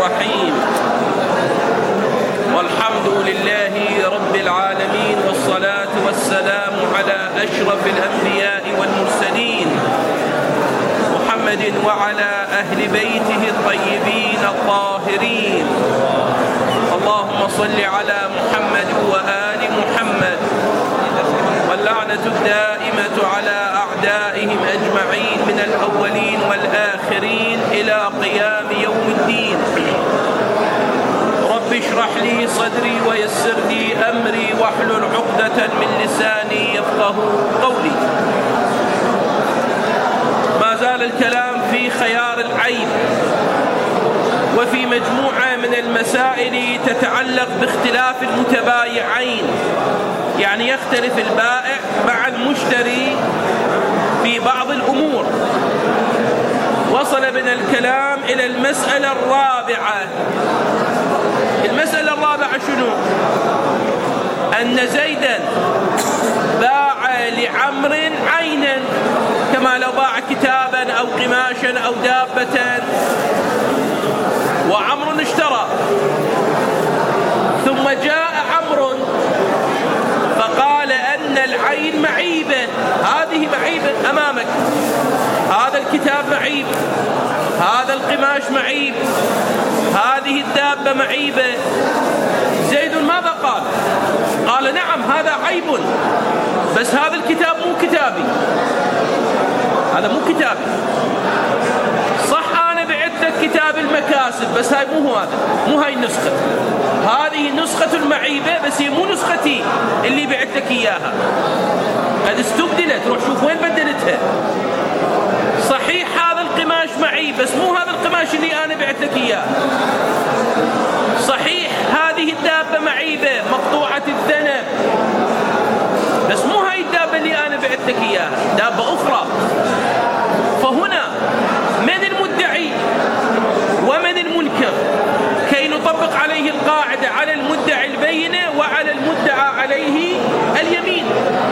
الرحيم. والحمد لله رب العالمين، والصلاة والسلام على أشرف الأنبياء والمرسلين محمد وعلى أهل بيته الطيبين الطاهرين. اللهم صل على محمد وآل محمد، واللعنة الدائمة على أعدائهم أجمعين من الأولين والآخرين إلى قيام يوم الدين. رب اشرح لي صدري ويسر لي أمري واحلل عقدة من لساني يفقه قولي. ما زال الكلام في خيار العيب، وفي مجموعة من المسائل تتعلق باختلاف المتبايعين، يعني يختلف البائع مع المشتري في بعض الأمور. وصل بنا الكلام إلى المسألة الرابعة. المسألة الرابعة شنو؟ أن زيدا باع لعمر عينا، كما لو باع كتابا أو قماشا أو دابة، وعمر اشترى، ثم جاء عمرو فقال أن العين معيبة، هذه معيبة أمامك، هذا الكتاب معيب، هذا القماش معيب، هذه الدابة معيبة. زيد ماذا قال؟ قال نعم هذا عيب، بس هذا الكتاب مو كتابي، هذا مو كتابي. صح أنا بعت لك كتاب المكاسب، بس هاي مو هذا، مو هاي النسخة، هذه نسخة المعيبة، بس هي مو نسختي اللي بعت لك إياها، قد استبدلت، روح شوف وين بدلتها. صحيح هذا القماش معيب، بس مو هذا القماش اللي أنا بعت لك إياه. صحيح هذه الدابة معيبة مقطوعة الذنب، بس مو هاي الدابة اللي أنا بعت لك إياها، دابة أخرى. فهنا من المدعي ومن المنكر، كي نطبق عليه القاعدة على المدعي البينة وعلى المدعى عليه اليمين.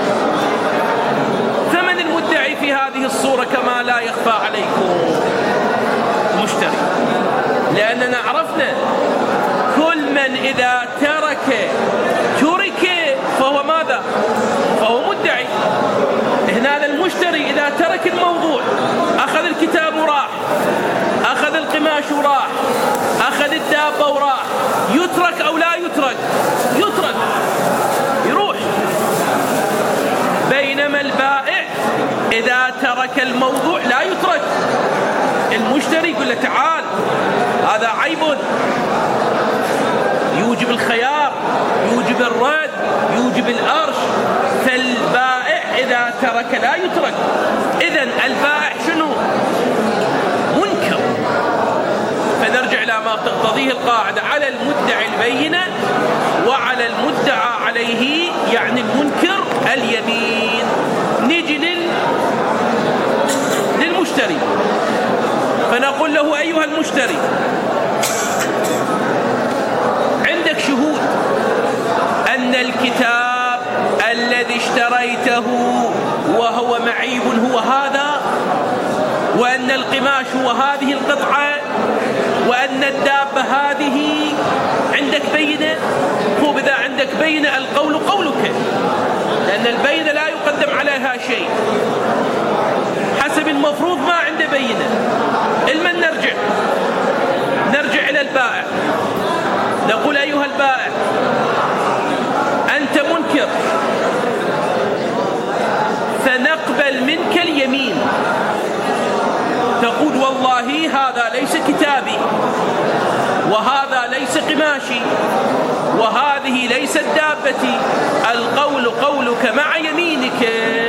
فمن المدعي في هذه الصورة كما لا يخفى عليكم؟ مشتري، لأننا عرفنا كل من إذا ترك فهو ماذا؟ فهو مدعي. هنا المشتري إذا ترك الموضوع، أخذ الكتاب وراح، أخذ القماش وراح، أخذ الدابة وراح، يترك أو لا يترك؟ يترك، يروح. بينما البائع إذا ترك الموضوع لا يترك. المشتري يقول له تعال، هذا عيب، يوجب الخيار، يوجب الرد، يوجب الأرش. فالبائع إذا ترك لا يترك. إذن البائع شنو؟ منكر. فنرجع إلى ما تقتضيه القاعدة على المدعي البينة وعلى المدعى عليه، يعني المنكر اليمين. نيجي للمشتري، فنقول له أيها المشتري، عندك شهود أن الكتاب الذي اشتريته وهو معيب هو هذا، وأن القماش هو هذه القطعة، وأن الدابة هذه، عندك بينة؟ هو إذا عندك بينة القول قولك، لأن البينة لا يقدم عليها شيء. حسب المفروض ما عنده بينة. المن نرجع إلى البائع، نقول أيها البائع أنت منكر، فنقبل منك اليمين. تقول والله هذا ليس كتابي، وهذا ليس قماشي، وهذه ليست دابتي، القول قولك مع يمينك.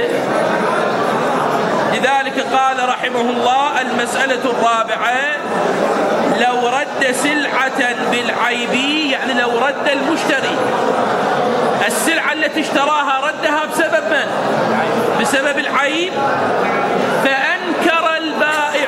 لذلك قال رحمه الله المسألة الرابعة: لو رد سلعة بالعيب، يعني لو رد المشتري السلعة التي اشتراها ردها بسبب من؟ بسبب العيب. فأنكر البائع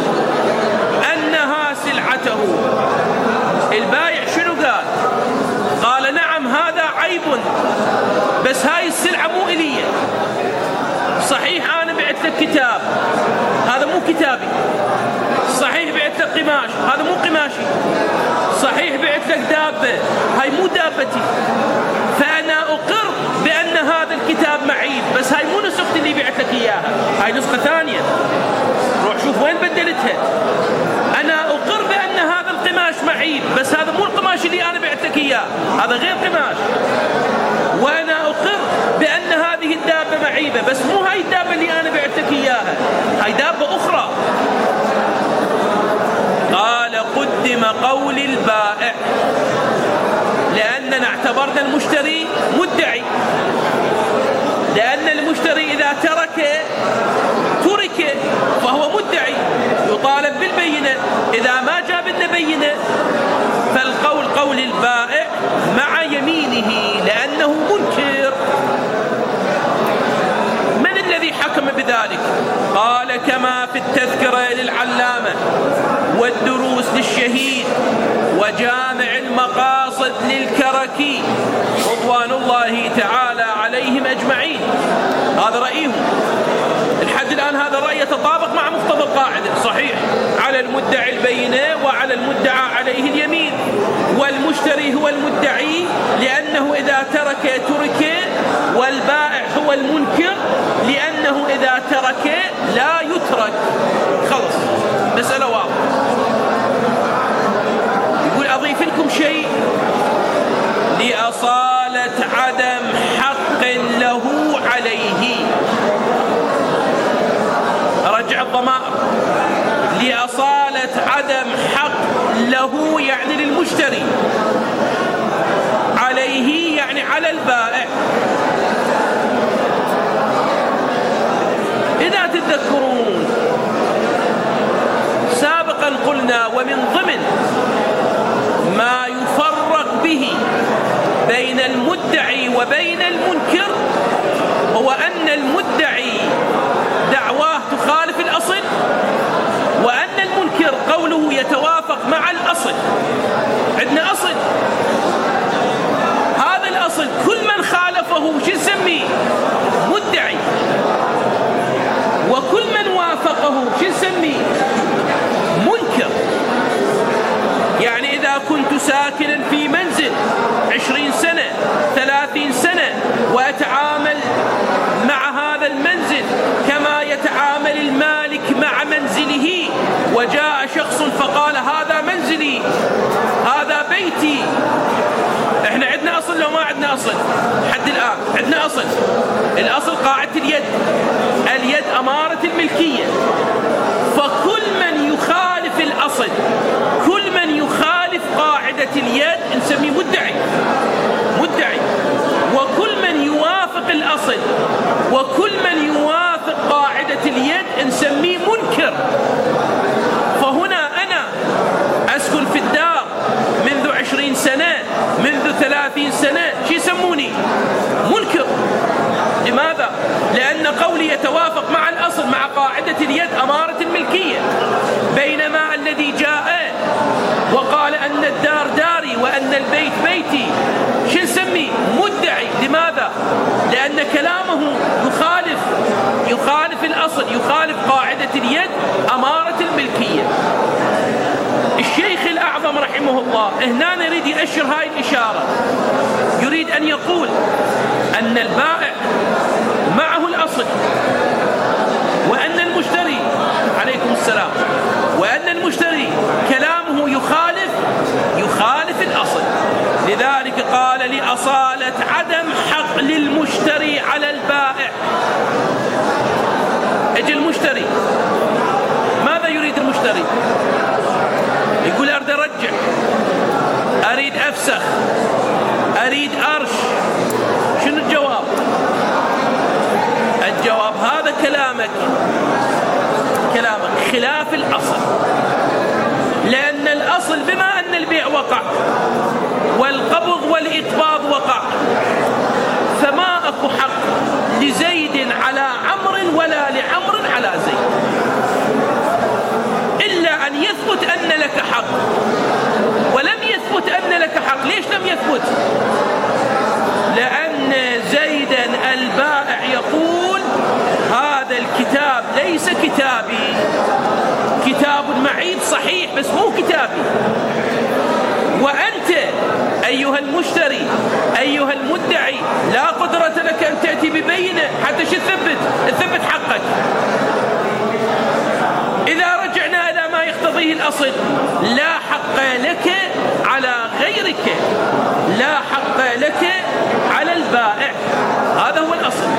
أنها سلعته. البائع شنو قال؟ قال نعم هذا عيب، بس هاي السلعة مو إلي. صحيح أنا بعت لك كتاب، هذا مو كتابي. صحيح بعت لك قماش، هذا مو قماشي. دابة، هاي مو دابتي، فأنا أقر بأن هذا الكتاب معيب، بس هاي مو نسختي اللي بعت لك إياها، هاي نسخة ثانية، روح شوف وين بدلتها. أنا أقر بأن هذا القماش معيب، بس هذا مو القماش اللي أنا بعت لك إياه، هذا غير قماش. وأنا أقر بأن هذه الدابة معيبة، بس مو هاي الدابة اللي أنا بعت لك إياها، هاي دابة أخرى. قال قدم قول البائع، لأننا اعتبرنا المشتري مدعي، لأن المشتري إذا ترك فهو مدعي يطالب بالبينة، إذا ما جاب لنا بينة فالقول قول البائع مع يمينه لأنه منكر. من الذي حكم بذلك؟ قال كما في التذكرة للعلامة والدروس للشهيد وجامع المقاصد للكركي رضوان الله تعالى عليهم أجمعين. هذا رأيهم لحد الآن، هذا الرأي يتطابق مع مقتضى القاعدة. صحيح، على المدعي البينة وعلى المدعى عليه اليمين، والمشتري هو المدعي لأنه إذا ترك، والبائع هو المنكر لأنه إذا ترك لا يترك. خلص، مسألة واضحة. يقول أضيف لكم شيء لأصالة عدم حق له عليه، رجع الضمائر، لأصالة عدم حق له يعني للمشتري، عليه يعني على البائع. إذا تتذكرون سابقا قلنا ومن ضمن ما يفرق به بين المدعي وبين المنكر هو أن المدعي دعواه تخالف الأصل، وأن المنكر قوله يتوافق مع الأصل. عندنا أصل، هذا الأصل كل من خالفه شو نسميه؟ مدعي، وكل من وافقه شو نسميه؟ منكر. يعني إذا كنت ساكنا في منزل 20 سنة 30 سنة وأتعامل مع هذا المنزل كما يتعامل المالك مع منزله، وجاء شخص فقال هذا منزلي، هذا بيتي. احنا عندنا أصل لو ما عندنا أصل؟ حد الآن عندنا أصل. الأصل قاعدة اليد، اليد أمارة الملكية. فكل من يخالف الأصل، كل من يخالف قاعدة اليد نسميه مدعي، وكل من يوافق الأصل وكل من يوافق قاعدة اليد نسميه منكر. فهنا أنا أسكن في الدار منذ 20 سنة منذ 30 سنة، شو يسموني؟ منكر. لماذا؟ لأن قولي يتوافق مع الأصل، مع قاعدة اليد أمارة الملكية. بينما الذي جاء وقال أن الدار داري وأن البيت بيتي، شو نسميه؟ مدعي. لماذا؟ لأن كلامه يخالف الأصل، يخالف قاعدة اليد أمارة الملكية. الشيخ الأعظم رحمه الله هنا يريد يأشر هاي الإشارة، يريد أن يقول أن البائع معه الأصل، وأن المشتري، عليكم السلام، وأن المشتري كلامه يخالف الأصل. لذلك قال لأصالة عدم حق للمشتري على البائع. اجي المشتري، ماذا يريد المشتري؟ يقول أريد أرجع، أريد أفسخ، أريد أرش. شنو الجواب؟ الجواب هذا كلامك خلاف الأصل، لأن الأصل بما أن البيع وقع والقبض والإقباض وقع، فما أكو حق لزيد على عمرو ولا لعمرو على زيد، إلا أن يثبت أن لك حق. ولم يثبت أن لك حق. ليش لم يثبت؟ لأن زيدا البائع يقول هذا الكتاب ليس كتابي، كتاب معيب صحيح بس مو كتابي. وأنت أيها المشتري أيها المدعي لا قدرة لك أن تأتي ببينة حتى تثبت حقك. إذا رجعنا إلى ما يقتضيه الأصل لا حق لك على غيرك، لا حق لك على البائع، هذا هو الأصل.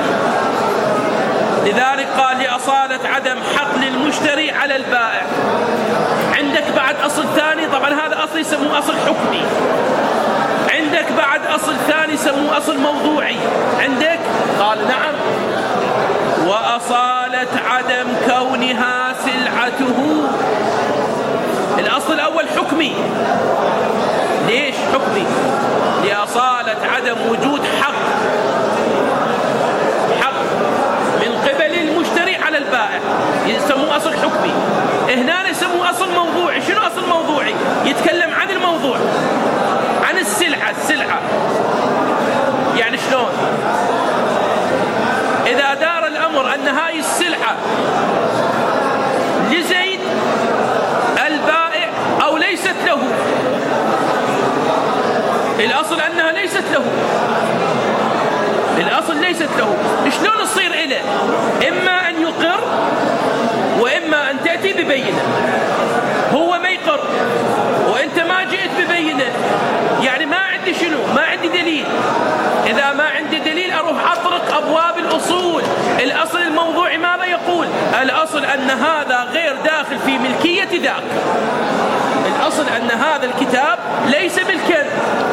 لذلك قال لأصالة عدم حق للمشتري على البائع. عندك بعد أصل ثاني، طبعا هذا أصل يسموه أصل حكمي، عندك بعد أصل ثاني يسموه أصل موضوعي. عندك قال نعم، وأصالة عدم كونها سلعته. الأصل الأول حكمي. ليش حكمي؟ لأصالة عدم وجود حق من قبل المشتري على البائع، يسموه أصل حكمي. هنا يسموه أصل موضوعي. شنو أصل موضوعي؟ يتكلم عن الموضوع، عن السلعة. يعني شلون؟ إذا دار الأمر أن هاي السلعة لزيد البائع أو ليست له، الأصل أنها ليست له، الأصل ليست له، شلون تصير إله؟ إما أن يقر وإما أن تأتي ببينة. هو ما يقر وإنت ما جئت ببينة، يعني ما عندي شنو؟ ما عندي دليل. إذا ما عندي دليل أروح أطرق أبواب الأصول. الأصل الموضوعي ماذا يقول؟ الأصل أن هذا غير داخل في ملكية ذاك. الأصل أن هذا الكتاب ليس ملكا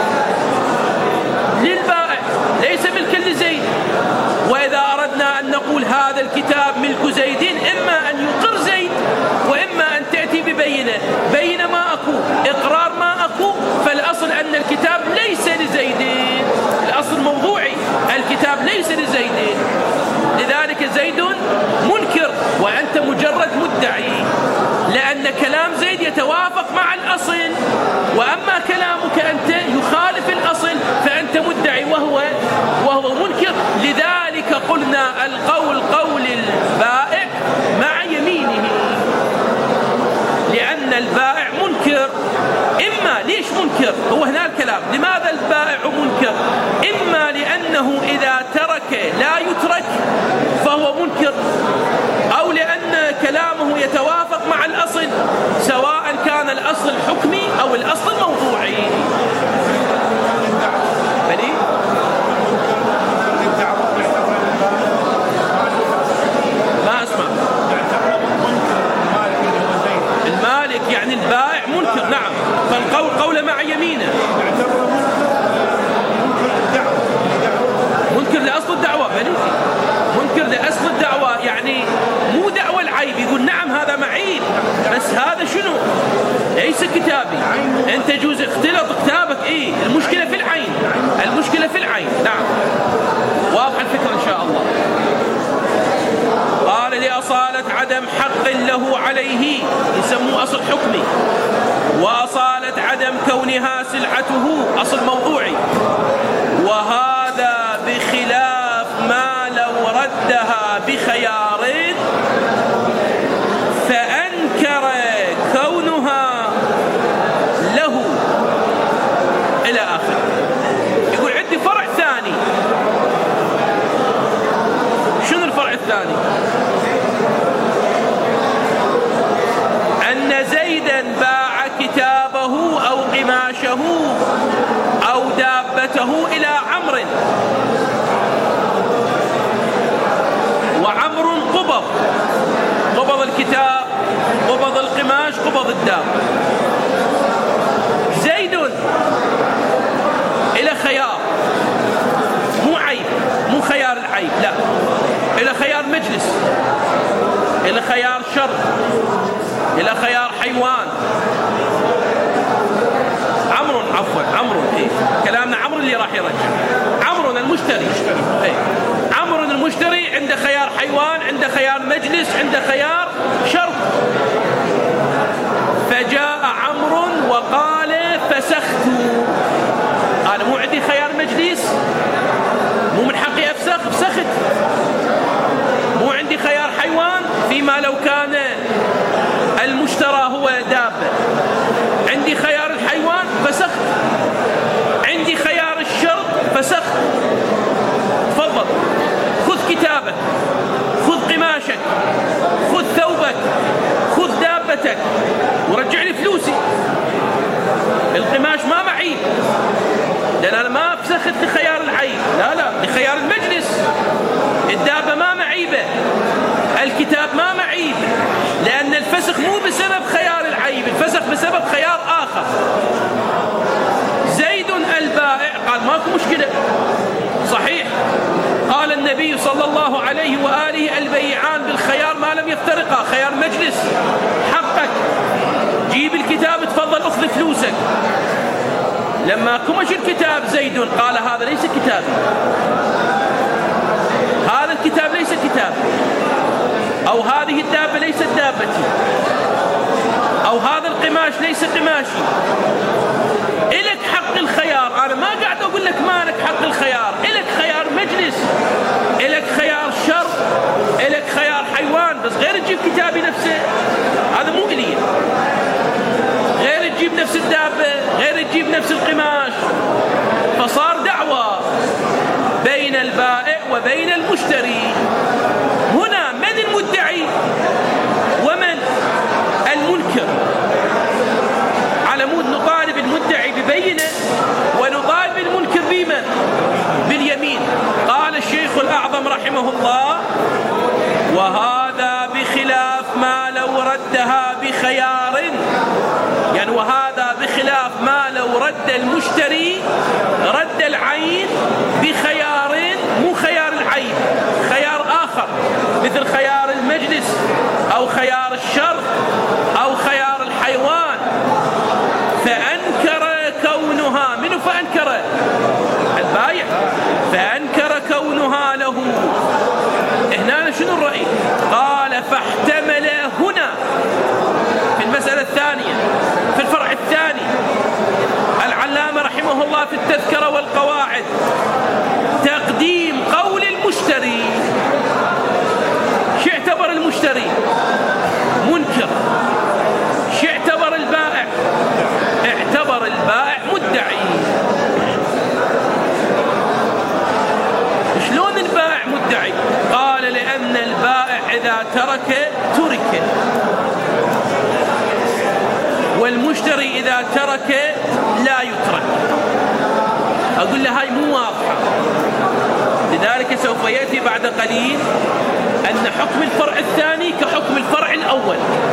للبائع، ليس ملكا لزيد. وإذا أردنا أن نقول هذا الكتاب ملك زيد، إما أن يقر زيد وإما أن تأتي ببينة. بينة ما أكو، إقرار ما أكو، فالأصل أن الكتاب ليس لزيد. الأصل موضوعي، الكتاب ليس لزيد، لذلك زيد منكر وأنت مجرد مدعي، لأن كلام زيد يتوافق مع الأصل، وأما كلامك أنت يخالف الأصل فأنت مدعي وهو منكر. لذلك قلنا القول قول البائع مع يمينه، لأن البائع منكر. إما ليش منكر؟ هو هنا الكلام، لماذا البائع منكر؟ إما لأنه إذا ترك لا يترك فهو منكر، أو لأن كلامه يتوافق مع الأصل، سواء كان الأصل الحكمي أو الأصل الموضوعي. ما أسمع. المالك يعني البائع منكر، نعم، فالقول قول مع يمينه. منكر لأصل الدعوة، منكر لأصل الدعوة، يعني مو دعوة العيب. يقول نعم هذا معيب، بس هذا شنو؟ ليس كتابي. انت جوز اختلط كتابك، ايه المشكلة في العين، المشكلة في العين. نعم، واضح الفكرة ان شاء الله. قال لأصالة عدم حق له عليه، يسموه أصل حكمي. وأصالة عدم كونها سلعته، أصل موضوعي. وهذا بخلاف ما لو ردها بخيار فأنكر كونها له إلى آخر. يقول عندي فرع ثاني. شنو الفرع الثاني؟ أن زيدا باع كتابه أو قماشه أو دابته إلى عمرو، وعمرو قبض الكتاب، قبض القماش، قبض الداب. زيد إلى خيار، مو عيب، مو خيار العيب، لا، إلى خيار مجلس، إلى خيار شر، إلى خيار حيوان. عمرو إيه؟ كلامنا عمرو اللي راح يرجع، عمرو المشتري، إيه؟ عمرو المشتري عنده خيار حيوان، عنده خيار مجلس، عنده خيار شر. فجاء عمرو وقال فسخت، أنا مو عندي خيار مجلس، مو من حقي فسخت. مو عندي خيار حيوان، فيما لو كان المشترى هو دابة، عندي خيار الحيوان فسخت. الكتاب ما معيب، لأن الفسخ مو بسبب خيار العيب، الفسخ بسبب خيار آخر. زيد البائع قال ماكو مشكلة، صحيح قال النبي صلى الله عليه وآله البيعان بالخيار ما لم يفترقا، خيار مجلس، حقك جيب الكتاب تفضل اخذ فلوسك. لما كمش الكتاب زيد قال هذا ليس كتابي، هذا الكتاب ليس كتابي، أو هذه الدابة ليست دابتي، أو هذا القماش ليس قماشي، إلك حق الخيار. أنا ما قاعد أقول لك ما لك حق الخيار، إلك خيار مجلس، إلك خيار شر، إلك خيار حيوان، بس غير تجيب كتابي نفسه، هذا مو إلي. غير تجيب نفس الدابة، غير تجيب نفس القماش. فصار دعوة بين البائع وبين المشتري. هنا من المدعي ومن المنكر؟ على مود نطالب المدعي ببينة ونطالب المنكر بمن؟ باليمين. قال الشيخ الأعظم رحمه الله: وهذا بخلاف ما لو ردها بخيار، يعني وهذا بخلاف ما لو رد المشتري رد العين بخيار، مو خيار العين، خيار آخر مثل خيار المجلس أو خيار الشر أو خيار الحيوان، فأنكر كونها منه، فأنكر البايع، فأنكر كونها له. هنا شنو الرأي؟ قال فاحتمل هنا في المسألة الثانية في الفرع الثاني العلامة رحمه الله في التذكرة والقواعد تقديم قول المشتري. شو اعتبر المشتري؟ منكر. شو اعتبر البائع؟ اعتبر البائع مدعي. شلون البائع مدعي؟ قال لأن البائع إذا ترك ترك، والمشتري إذا ترك لا يترك. أقول له هاي مو واضحة، لذلك سوف يأتي بعد قليل أن حكم الفرع الثاني كحكم الفرع الأول.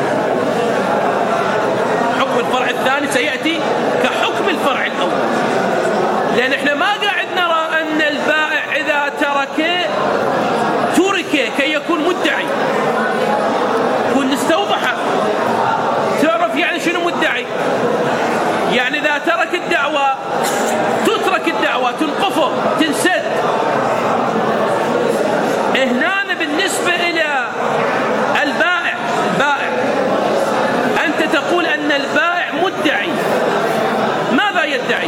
حكم الفرع الثاني سيأتي كحكم الفرع الأول، لأن احنا ما قاعد نرى أن البائع إذا ترك كي يكون مدعي. كن نستوضحه، تعرف يعني شنو مدعي؟ يعني إذا ترك الدعوة تترك الدعوة، تنقفه، تنسد. هنا بالنسبة إلى البائع أنت تقول أن البائع مدعي. ماذا يدعي؟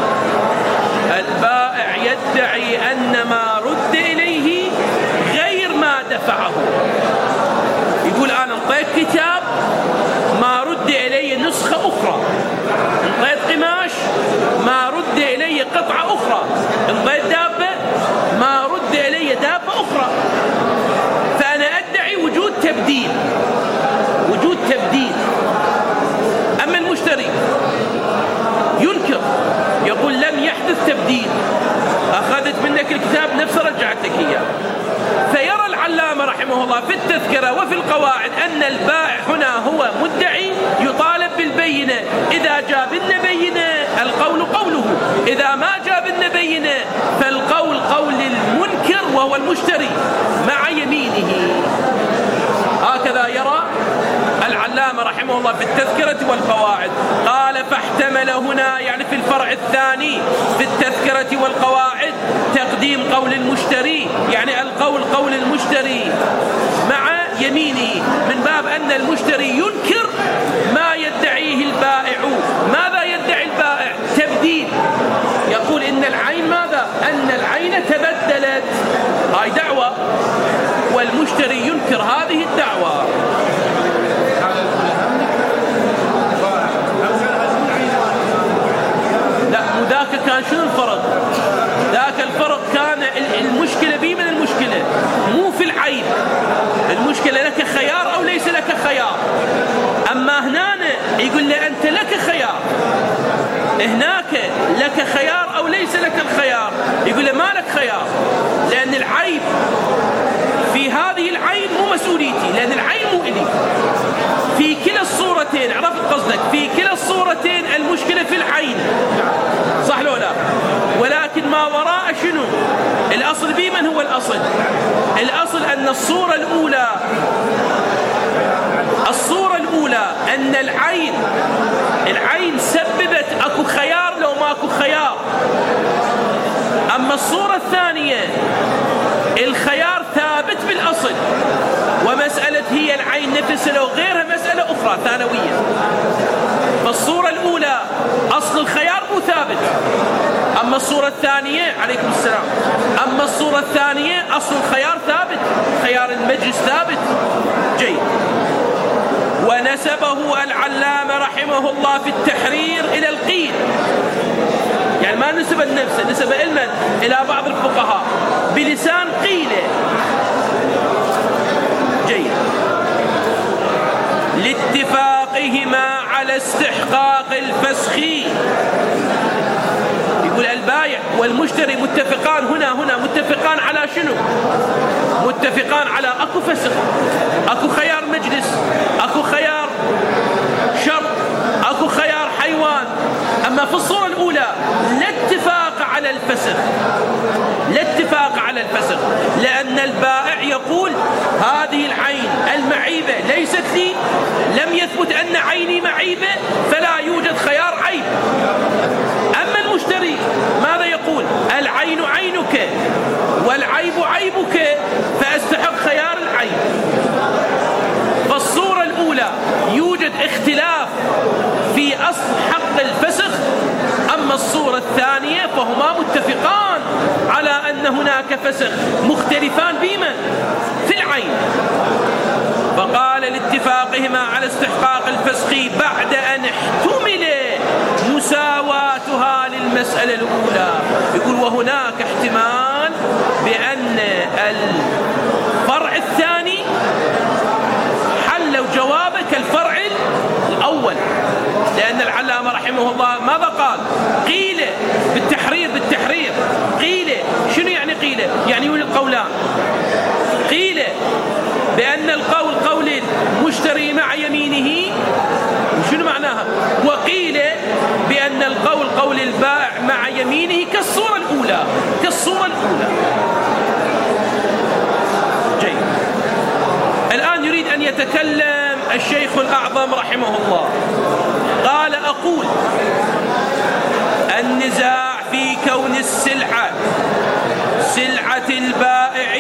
البائع يدعي أن ما رد إليه غير ما دفعه. يقول أنا انطيت كتاب ما رد إلي نسخة أخرى، انطيت قماش ما رد إلي قطعة أخرى، انطيت دابة ما رد إلي دابة أخرى. فأنا أدعي وجود تبديل، وجود تبديل. أما المشتري ينكر، يقول لم يحدث تبديل، أخذت منك الكتاب نفسه رجعتك إياه. فيرى العلامة رحمه الله في التذكرة وفي القواعد أن البائع هنا هو مدعي يطالب بالبينة. إذا جاب لنا بينة القول قوله، إذا ما جاب لنا بينة فالقول قول المنكر وهو المشتري مع يمينه. هكذا يرى العلامة رحمه الله في التذكرة والقواعد. قال فاحتمل هنا يعني في الفرع الثاني في التذكرة والقواعد تقديم قول المشتري، يعني القول قول المشتري مع يمينه، من باب أن المشتري ينكر ما يدعيه البائع. ماذا يدعي البائع؟ تبديل. يقول إن العين ماذا؟ أن العين تبدلت. هاي دعوة، والمشتري ينكر هذه الدعوة. لا، وذاك كان شنو الفرق؟ ذاك الفرق كان المشكلة بي من المشكلة مو في العيب، المشكلة لك خيار أو ليس لك خيار. أما هنا يقول لي أنت لك خيار، هناك لك خيار أو ليس لك الخيار. يقول لي ما لك خيار، لأن العيب في هذه العين مو مسؤوليتي، الأصل بمن هو الأصل؟ الأصل أن الصورة الأولى أن العين سببت أكو خيار لو ماكو خيار. أما الصورة الثانية الخيار ثابت بالأصل، ومسألة هي العين نفسها لو غيرها مسألة أخرى ثانوية. فالصورة الأولى أصل الخيار مو ثابت، أما الصورة الثانية عليكم السلام، أما الصورة الثانية أصل الخيار ثابت، خيار المجلس ثابت. جيد. ونسبه العلامة رحمه الله في التحرير إلى القيل، يعني ما نسب النفس، نسب علما إلى بعض الفقهاء بلسان قيله. جيد. لاتفاقهما على استحقاق الفسخ. يقول البائع والمشتري متفقان هنا متفقان على شنو؟ متفقان على أكو فسخ، أكو خيار مجلس، أكو خيار شرط، أكو خيار حيوان. أما في الصورة الأولى لا اتفاق على الفسخ، لا اتفاق على الفسخ، لأن البائع يقول هذه العين المعيبة ليست لي، لم يثبت أن عيني معيبة فلا يوجد خيار عيب. أما المشتري ماذا يقول؟ العين عينك والعيب عيبك فأستحق خيار العيب. فالصورة الأولى يوجد اختلاف في أصل حق الفسخ، أما الصورة الثانية فهما متفقان على أن هناك فسخ، مختلفان بمن؟ في العين. فقال لاتفاقهما على استحقاق الفسخ بعد أن احتمل مساواتها للمسألة الأولى. يقول وهناك احتمال بأن الفرع الثاني حل جوابه كالفرع الأول، لأن العلامة رحمه الله ماذا قال؟ قيل بالتحرير قيل. شنو يعني قيل؟ يعني يوجد قولان. قيل بأن القول قول المشتري مع يمينه، شنو معناها؟ وقيل بأن القول قول البائع مع يمينه كالصورة الأولى. جيد. الآن يريد أن يتكلم الشيخ الأعظم رحمه الله. قال أقول النزاع في كون السلعة سلعة البائع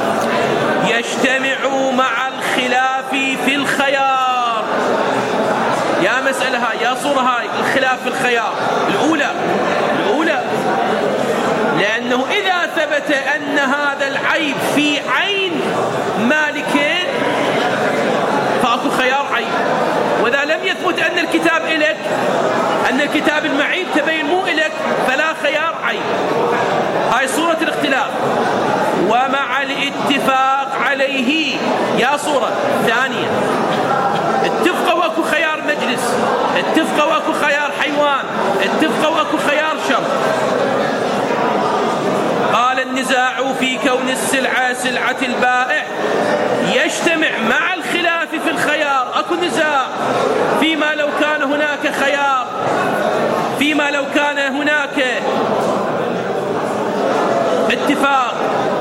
يجتمع مع الخلاف في الخيار. يا مسألة هاي، يا صورة هاي الخلاف في الخيار الأولى، لأنه إذا ثبت أن هذا العيب في عين مالك فأكو خيار عيب، وإذا لم يثبت أن الكتاب إلك، أن الكتاب المعيب تبين مو إلك، فلا خيار عيب. هاي صورة الاختلاف. ومع الاتفاق عليه، يا صورة ثانية، اتفقوا اكو خيار مجلس، اتفقوا اكو خيار حيوان، اتفقوا اكو خيار شرط. قال النزاع في كون السلعة سلعة البائع يجتمع مع الخلاف في الخيار. اكو نزاع فيما لو كان هناك خيار، فيما لو كان هناك اتفاق.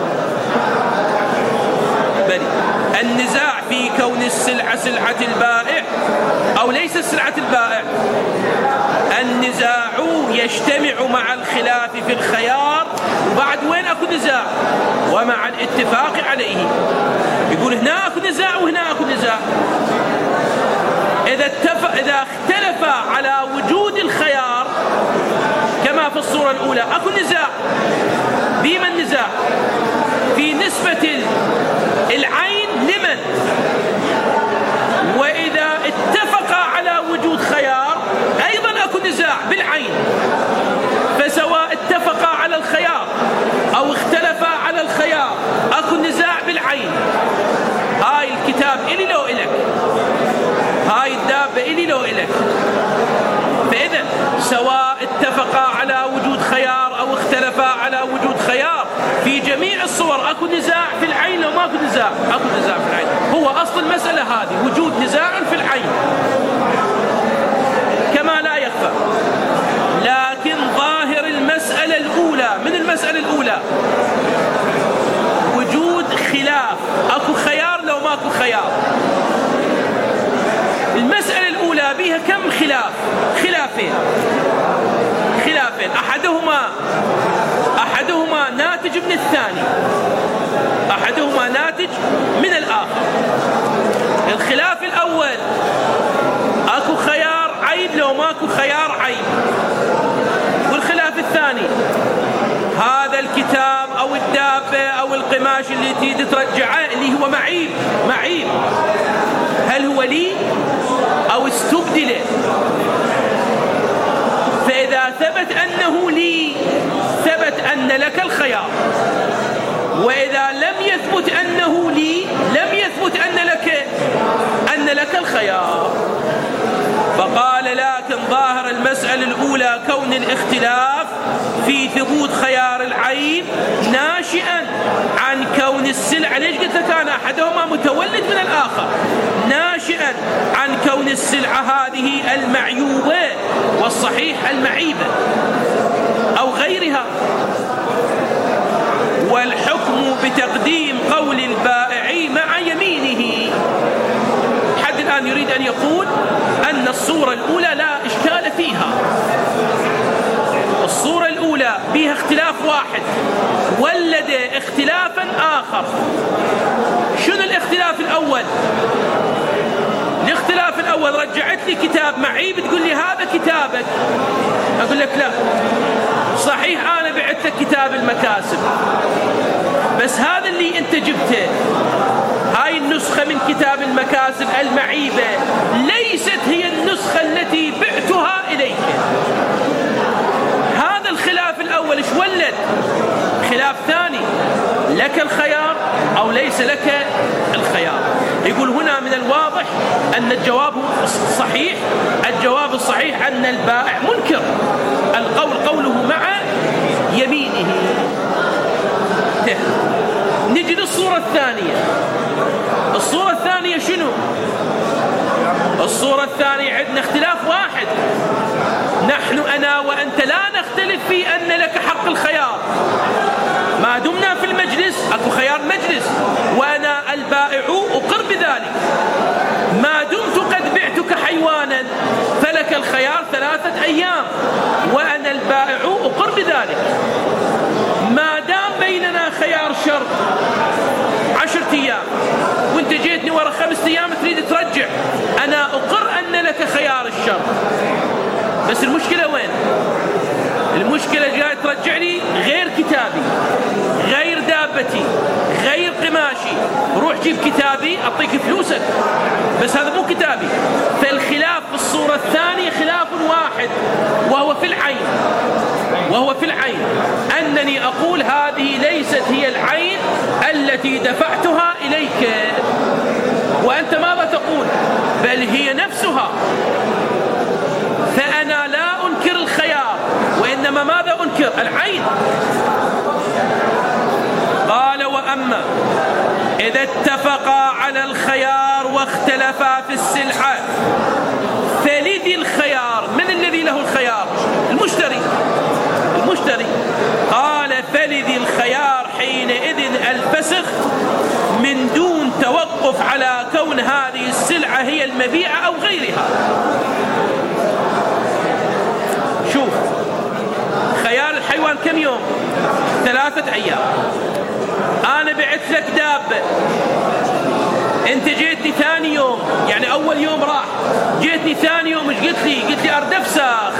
النزاع في كون السلعة سلعة البائع أو ليس سلعة البائع، النزاع يجتمع مع الخلاف في الخيار. وبعد وين أكو نزاع؟ ومع الاتفاق عليه. يقول هنا أكو نزاع وهنا أكو نزاع. إذا اختلف على وجود الخيار كما في الصورة الأولى أكو نزاع. بما النزاع في نسبة العين لمن؟ وإذا اتفق على وجود خيار أيضا أكو نزاع بالعين. فسواء اتفق على الخيار أو اختلف على الخيار أكو نزاع بالعين. هاي الكتاب إلي لو إلك، هاي الدابة إلي لو إلك. فإذا سواء اتفقا على وجود خيار أو اختلفا على وجود خيار في جميع الصور أكو نزاع في العين. لو ما أكو نزاع، أكو نزاع في العين. هو أصل المسألة هذه وجود نزاع في العين كما لا يخفى. لكن ظاهر المسألة الأولى، من المسألة الأولى الخيار. المسألة الأولى بها كم خلافين. أحدهما ناتج من الثاني، أحدهما ناتج من الآخر. الخلاف الأول أكو خيار عيب لو ماكو خيار عيب. والخلاف الثاني هذا الكتاب أو الدابة أو القماش اللي تريد ترجعه اللي هو معيب، هل هو لي أو استبدله؟ فإذا ثبت أنه لي ثبت أن لك الخيار، وإذا لم يثبت أنه لي لم يثبت أن لك الخيار. فقال لكن ظاهر المسألة الأولى كون الاختلاف في ثبوت خيار العيب ناشئا عن كون السلعة، ليش قلت لك أنا أحدهما متولد من الآخر، ناشئا عن كون السلعة هذه المعيوبة والصحيح المعيبة أو غيرها. والحكم بتقديم قول البائع مع يمينه. حد الآن يريد أن يقول أن الصورة الأولى لا إشكال فيها. الصورة الأولى بها اختلاف واحد ولد اختلافا آخر. شنو الاختلاف الأول؟ الاختلاف الأول رجعت لي كتاب معيب تقول لي هذا كتابك، أقول لك لا صحيح أنا بعت لك كتاب المكاسب، بس هذا اللي أنت جبته هاي النسخة من كتاب المكاسب المعيبة ليست هي النسخة التي بعتها إليك. هذا الخلاف الأول ايش ولد؟ خلاف ثاني، لك الخيار أو ليس لك الخيار. يقول هنا من الواضح أن الجواب صحيح. الجواب الصحيح أن البائع منكر القول قوله مع يمينه. نجد الصورة الثانية. الصورة الثانية شنو؟ الصورة الثانية عندنا اختلاف واحد، نحن أنا وأنت لا نختلف في أن لك حق الخيار ما دمنا في المجلس، أكو خيار مجلس وأنا البائع أقر بذلك. ما دمت قد بعتك حيوانا فلك الخيار 3 أيام وأنا البائع أقر بذلك. ما دام بيننا خيار شرط 10 أيام وانت جيتني ورا 5 أيام تريد ترجع، أنا أقر أن لك خيار الشرط. بس المشكلة وين؟ المشكلة جاي ترجع لي غير كتابي، غير دابتي، غير قماشي. روح جيب كتابي أعطيك فلوسك، بس هذا مو كتابي. فالخلاف في الصورة الثانية خلاف واحد وهو في العين أنني أقول هذه ليست هي العين التي دفعتها إليك، وأنت ماذا تقول؟ بل هي نفسها. فأنا لا أنكر الخيار وإنما ماذا أنكر؟ العين. قال وأما إذا اتفقا على الخيار واختلفا في السلعة فلذي الخيار. من الذي له الخيار؟ المشتري. قال فلذي الخيار حينئذ الفسخ من دون توقف على كون هذه السلعة هي المبيعة أو غيرها. شوف، خيار الحيوان كم يوم؟ 3 أيام. أنا بعت لك دابة، أنت جيتني ثاني يوم، يعني أول يوم راح، جيتني ثاني يوم إيش قلت لي؟ قلت لي أرد أفسخ.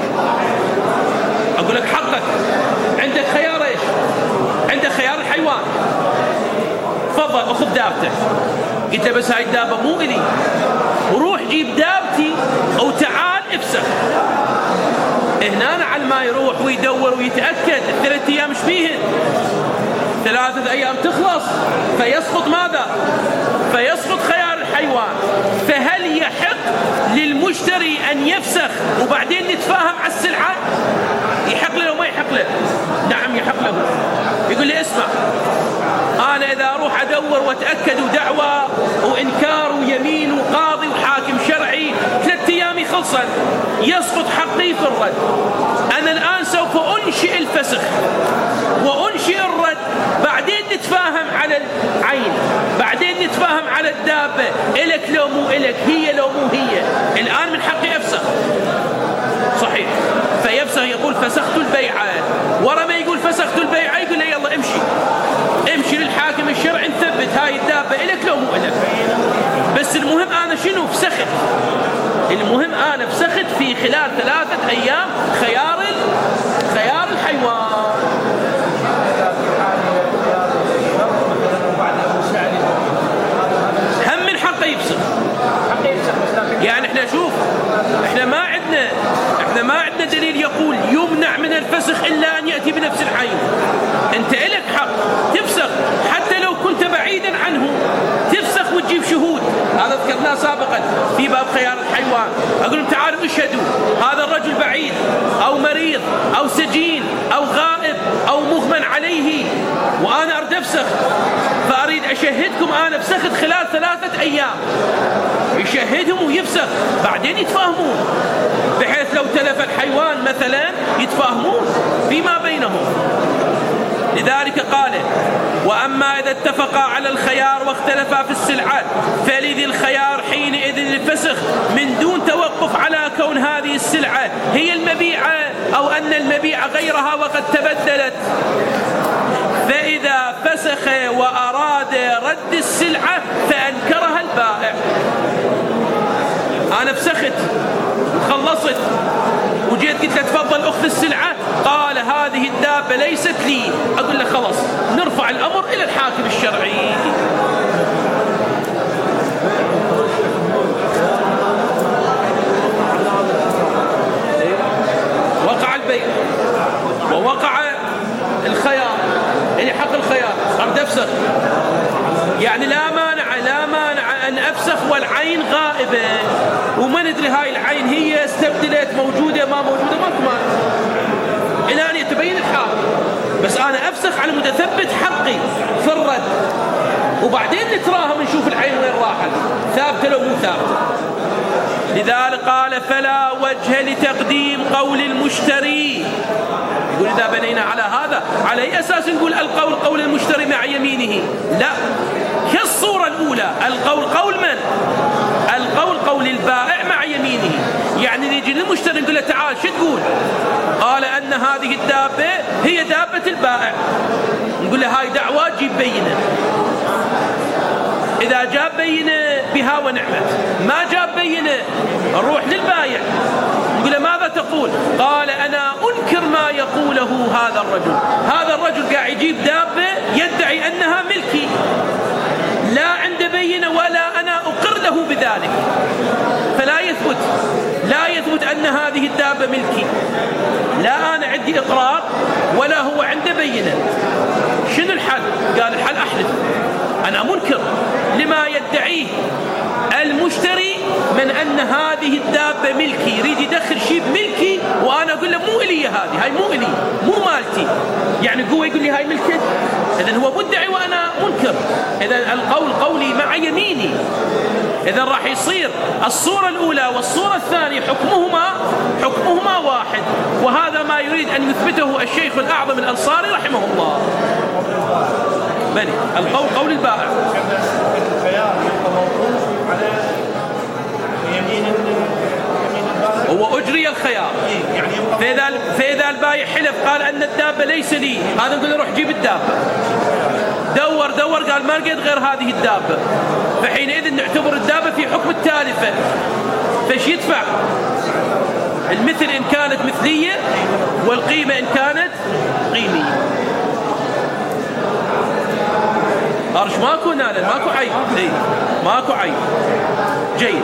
أقول لك حقك، عندك خيار إيش؟ عندك خيار الحيوان، تفضل أخذ دابتك. قلت له بس هاي الدابة مو إلي، وروح جيب دابتي أو تعال افسخ. هنا على ما يروح ويدور ويتأكد 3 أيام ايش فيهن؟ 3 أيام تخلص، فيسقط ماذا؟ فيسقط خيار الحيوان. فهل يحق للمشتري أن يفسخ وبعدين نتفاهم على السلعة؟ يحق له وما يحق له؟ نعم يحق له. يقول لي اسمع، أنا إذا أروح أدور وأتأكد ودعوة وإنكار ويمين وقاضي وحاكم شرعي 3 أيام خلصا، يسقط حقي في الرد. أنا الآن سوف أنشئ الفسخ وأنشئ الرد، بعدين نتفاهم على العين، بعدين نتفاهم على الدابة إلك لو مو إلك، هي لو مو هي، الآن من حقي أفسخ. صحيح، فيفسخ يقول فسخت البيعة، ورا ما يقول فسخت البيعة يقول له يلا امشي للحاكم الشرعي نثبت هاي الدابة إلك لو مو إلك. بس المهم أنا شنو فسخت، المهم أنا فسخت في خلال 3 أيام خيار الحيوان. هم من حقه يفسخ. يعني احنا شوف، احنا ما عندنا دليل يقول يمنع من الفسخ إلا أن يأتي بنفس العين. انت إلك حق تفسخ حتى لو كنت بعيدا عنه، تفسخ وتجيب شهود. هذا ذكرناه سابقا في باب خيار الحيوان. أقول لهم تعالوا اشهدوا هذا الرجل بعيد أو مريض أو سجين أو غائب أو مغمى عليه وأنا أريد أفسخ، فأريد أشهدكم أنا فسخت خلال 3 أيام. يشهدهم ويفسخ، بعدين يتفاهمون، بحيث لو تلف الحيوان مثلا يتفاهمون فيما بينهم. لذلك قال وأما إذا اتفقا على الخيار واختلفا في السلعة فلذي الخيار حينئذ الفسخ من دون توقف على كون هذه السلعة هي المبيعة أو أن المبيع غيرها وقد تبدلت. فإذا فسخ وأراد رد السلعة فأنكرها البائع. أنا فسخت خلصت وجيت قلت له تفضل أخذ السلعة، قال هذه الدابة ليست لي، أقول له خلاص نرفع الأمر إلى الحاكم الشرعي. وقع البيع ووقع الخيار، يعني حق الخيار أريد أفسخ، يعني لا مانع أن أفسخ والعين غائبة وما ندري هاي العين هي استبدلت موجودة ما موجودة، ماكو مانع إلى أن يتبين الحال. بس أنا أفسخ على متثبت حقي في الرد، وبعدين نتراهم نشوف العين وين راحت، ثابتة لو مو ثابتة. لذلك قال فلا وجه لتقديم قول المشتري. يقول إذا بنينا على هذا على أي أساس نقول القول قول المشتري مع يمينه؟ لا، كالصورة الأولى القول قول من؟ القول قول البائع مع يمينه. يعني نيجي للمشتري نقول له تعال شو تقول؟ قال أن هذه الدابة هي دابة البائع، نقول له هاي دعوة جيب بينة. إذا جاب بينة بها ونعمت، ما جاب بينة نروح للبايع نقول له ماذا تقول؟ قال أنا أنكر ما يقوله هذا الرجل قاعد يجيب دابة يدعي أنها ملكي، لا عنده بينة ولا أنا أقر له بذلك، فلا يثبت أن هذه الدابة ملكي، لا أنا عندي إقرار ولا هو عنده بينة. شنو الحل؟ قال الحل أحلف، أنا منكر لما يدعيه المشتري من أن هذه الدابة ملكي، يريد يدخل شيء ملكي وأنا أقول له مو إلي، هاي مو إلي مو مالتي، يعني قوة يقول لي هاي ملكك، إذن هو مدعي وأنا منكر، إذن القول قولي مع يميني. إذن راح يصير الصورة الأولى والصورة الثانية حكمهما واحد، وهذا ما يريد أن يثبته الشيخ الأعظم الأنصاري رحمه الله. بني القول قول البائع هو أجري الخيار، فإذا البائع حلف قال أن الدابة ليس لي، هذا نقول له روح جيب الدابة، دور قال ما لقيت غير هذه الدابة، فحينئذ نعتبر الدابة في حكم التالفة، فايش يدفع؟ المثل إن كانت مثلية والقيمة إن كانت قيمية. أرش ماكو نالا ماكو عيب، ماكو عيب. جيد.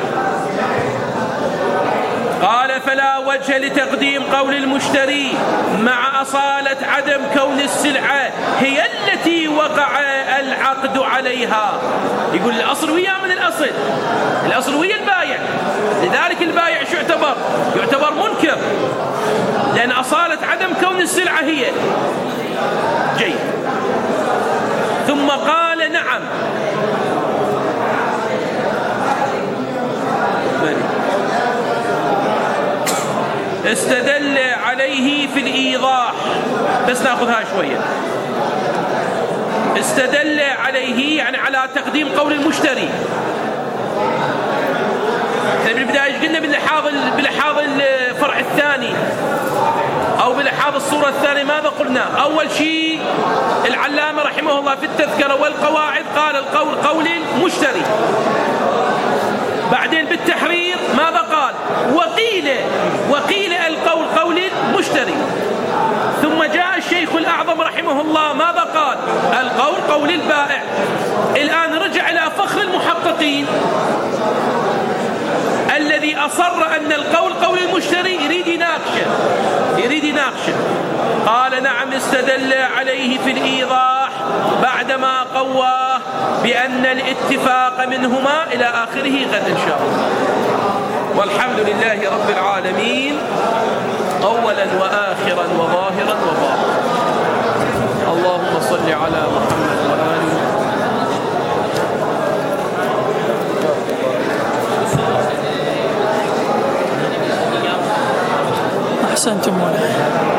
قال فلا وجه لتقديم قول المشتري مع أصالة عدم كون السلعة هي التي وقع العقد عليها. يقول الأصل وياه من الأصل ويا البايع، لذلك البايع شو يعتبر منكر، لأن أصالة عدم كون السلعة هي. جيد. ثم قال نعم استدل عليه في الإيضاح، بس نأخذها شوية. استدل عليه يعني على تقديم قول المشتري. احنا بالبداية قلنا بلحاظ الفرع الثاني أو بلحاظ الصورة الثانية ماذا قلنا؟ أول شيء العلامة رحمه الله في التذكرة والقواعد قال القول قول المشتري. بعدين بالتحرير ماذا قال؟ وقيل القول قول المشتري. ثم جاء الشيخ الأعظم رحمه الله ماذا قال؟ القول قول البائع. الآن رجع إلى فخر المحققين الذي أصر أن القول قول المشتري، يريد يناقشه. قال نعم استدل عليه في الإيضاح بعدما قواه بأن الاتفاق منهما إلى آخره غد إن شاء الله. والحمد لله رب العالمين أولا وآخرا وظاهرا وباطنا. اللهم صل على محمد وآله. أحسنتم.